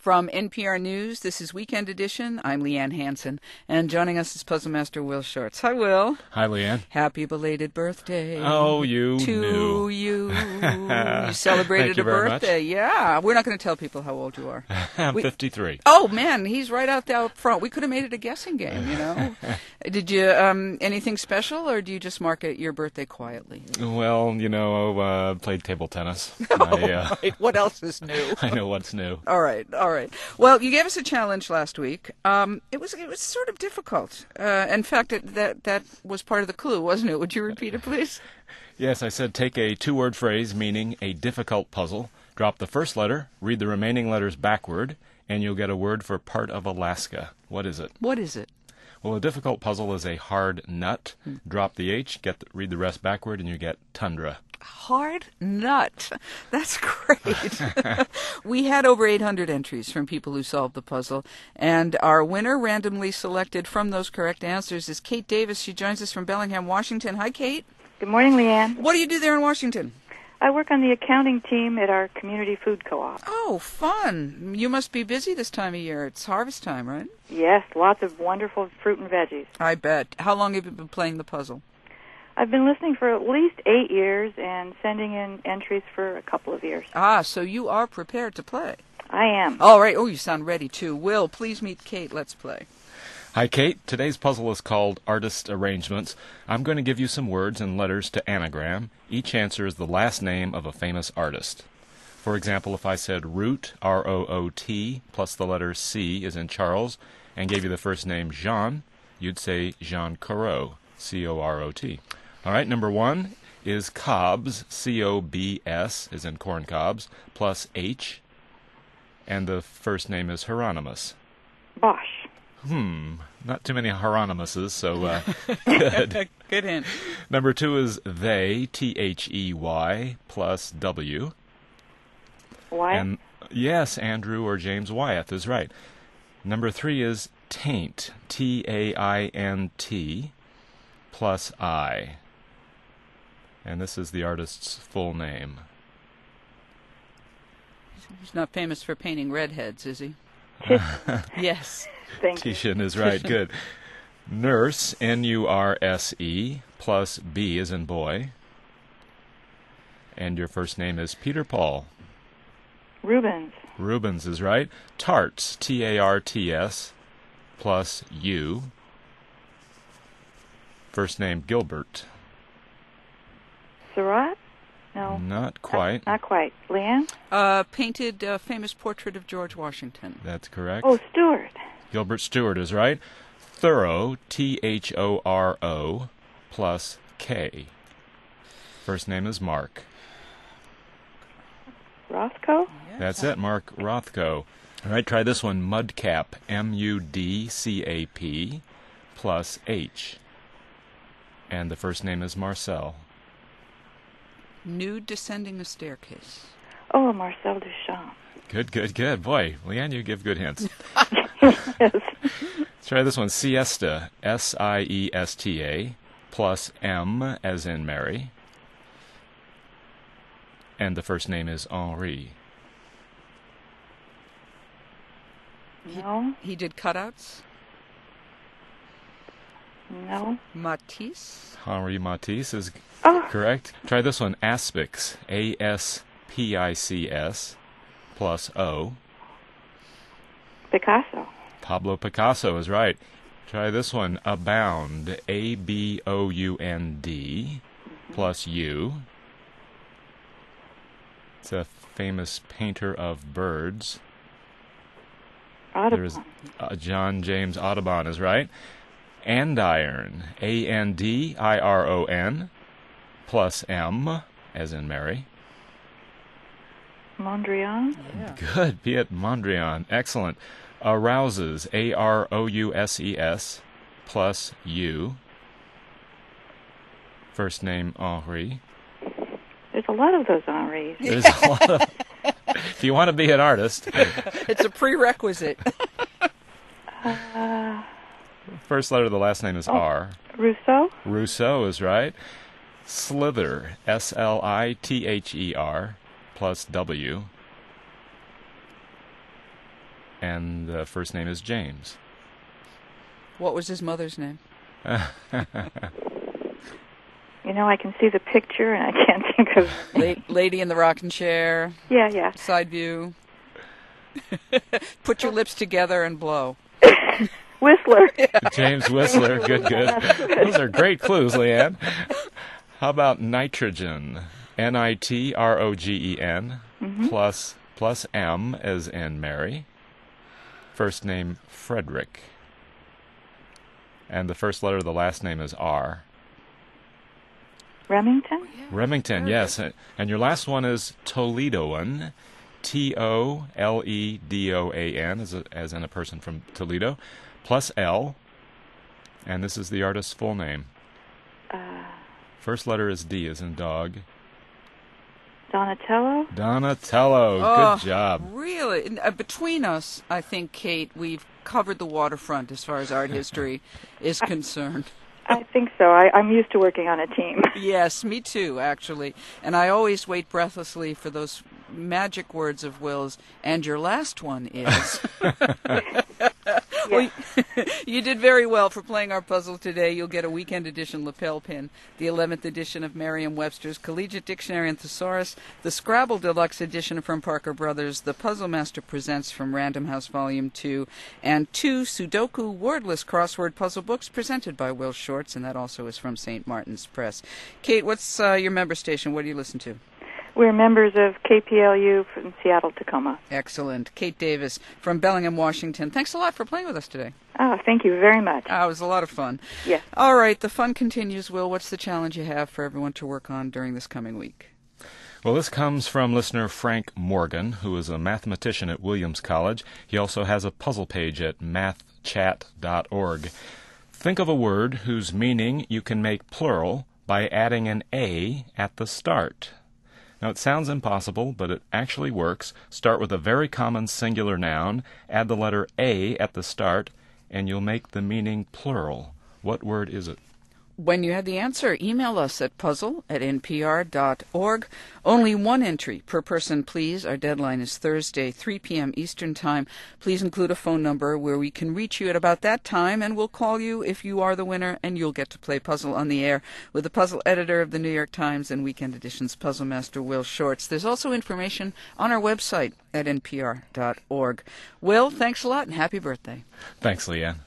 From NPR News, this is Weekend Edition. I'm Leanne Hansen, and joining us is Puzzle Master Will Shorts. Hi, Will. Hi, Leanne. Happy belated birthday. Oh, you to knew. You. You celebrated Thank you a very birthday. much. Yeah. We're not going to tell people how old you are. I'm 53. Oh, man, he's right out there up front. We could have made it a guessing game, you know. Did you, anything special, or do you just mark it your birthday quietly? Well, played table tennis. Right. What else is new? I know what's new. All right. Well, you gave us a challenge last week. It was sort of difficult. In fact, that was part of the clue, wasn't it? Would you repeat it, please? Yes, I said take a two-word phrase meaning a difficult puzzle, drop the first letter, read the remaining letters backward, and you'll get a word for part of Alaska. What is it? What is it? Well, a difficult puzzle is a hard nut. Drop the H, read the rest backward, and you get tundra. Hard nut. That's great. We had over 800 entries from people who solved the puzzle, and our winner, randomly selected from those correct answers, is Kate Davis. She joins us from Bellingham, Washington. Hi, Kate. Good morning, Leanne. What do you do there in Washington? I work on the accounting team at our community food co-op. Oh, fun. You must be busy this time of year. It's harvest time, right? Yes, lots of wonderful fruit and veggies. I bet. How long have you been playing the puzzle? I've been listening for at least 8 years and sending in entries for a couple of years. Ah, so you are prepared to play. I am. All right. Oh, you sound ready, too. Will, please meet Kate. Let's play. Hi, Kate. Today's puzzle is called Artist Arrangements. I'm going to give you some words and letters to anagram. Each answer is the last name of a famous artist. For example, if I said Root, R-O-O-T, plus the letter C is in Charles, and gave you the first name Jean, you'd say Jean Corot, C-O-R-O-T. All right, number one is Cobbs, C-O-B-S, is in corn cobs, plus H, and the first name is Hieronymus. Bosch. Not too many Hieronymuses, so good. Good hint. Number two is They, T-H-E-Y, plus W. Why? And yes, Andrew or James Wyeth is right. Number three is Taint, T-A-I-N-T, plus I. And this is the artist's full name. He's not famous for painting redheads, is he? Yes. Thank you. Titian is right, good. Nurse, N-U-R-S-E, plus B as in boy. And your first name is Peter Paul. Rubens. Rubens is right. Tarts, T-A-R-T-S, plus U. First name Gilbert. Surratt? No. Not quite. Not quite. Leanne? Painted a famous portrait of George Washington. That's correct. Oh, Stewart. Gilbert Stewart is right. Thorough, T-H-O-R-O, plus K. First name is Mark. Rothko? That's it, Mark Rothko. All right, try this one. Mudcap, M-U-D-C-A-P, plus H. And the first name is Marcel. Nude descending a staircase. Oh, Marcel Duchamp. Good. Boy, Leanne, you give good hints. Yes. Let's try this one. Siesta, S-I-E-S-T-A, plus M as in Mary. And the first name is Henri. No. He did cutouts. No. Matisse. Henri Matisse is Oh, correct. Try this one. Aspix, A-S-P-I-C-S, plus O. Picasso. Pablo Picasso is right. Try this one. Abound, A-B-O-U-N-D, plus U. It's a famous painter of birds. Audubon. There's John James Audubon is right. Andiron, A-N-D-I-R-O-N, plus M, as in Mary. Mondrian. Yeah. Good, Piet Mondrian. Excellent. Arouses, A-R-O-U-S-E-S, plus U. First name Henri. There's a lot of those Henris. There's a lot of... If you want to be an artist, It's a prerequisite. first letter of the last name is R. Rousseau. Rousseau is right. Slither, S-L-I-T-H-E-R, plus W. and the first name is James. What was his mother's name? You know, I can see the picture, and I can't think of... Lady in the rocking chair. Yeah. Side view. Put your lips together and blow. Whistler. James Whistler. Good. Those are great clues, Leanne. How about nitrogen? Nitrogen plus M as in Mary. First name Frederick. And the first letter of the last name is R. Remington? Remington, yes. And your last one is Toledoan. Toledoan, as in a person from Toledo, plus L. And this is the artist's full name. First letter is D as in dog. Donatello? Good job. Really? Between us, I think, Kate, we've covered the waterfront as far as art history is concerned. I think so. I'm used to working on a team. Yes, me too, actually. And I always wait breathlessly for those magic words of Will's, and your last one is... Well, you did very well for playing our puzzle today. You'll get a weekend edition lapel pin, the 11th edition of Merriam-Webster's Collegiate Dictionary and Thesaurus, the Scrabble Deluxe edition from Parker Brothers, the Puzzle Master Presents from Random House Volume 2, and 2 Sudoku wordless crossword puzzle books presented by Will Shortz, and that also is from St. Martin's Press. Kate, what's your member station? What do you listen to? We're members of KPLU from Seattle, Tacoma. Excellent. Kate Davis from Bellingham, Washington. Thanks a lot for playing with us today. Oh, thank you very much. It was a lot of fun. Yes. All right, the fun continues. Will, what's the challenge you have for everyone to work on during this coming week? Well, this comes from listener Frank Morgan, who is a mathematician at Williams College. He also has a puzzle page at mathchat.org. Think of a word whose meaning you can make plural by adding an A at the start. Now, it sounds impossible, but it actually works. Start with a very common singular noun, add the letter A at the start, and you'll make the meaning plural. What word is it? When you have the answer, email us at puzzle@npr.org. Only one entry per person, please. Our deadline is Thursday, 3 p.m. Eastern Time. Please include a phone number where we can reach you at about that time, and we'll call you if you are the winner, and you'll get to play Puzzle on the air with the puzzle editor of the New York Times and Weekend Edition's puzzle master, Will Shortz. There's also information on our website at npr.org. Will, thanks a lot, and happy birthday. Thanks, Leanne.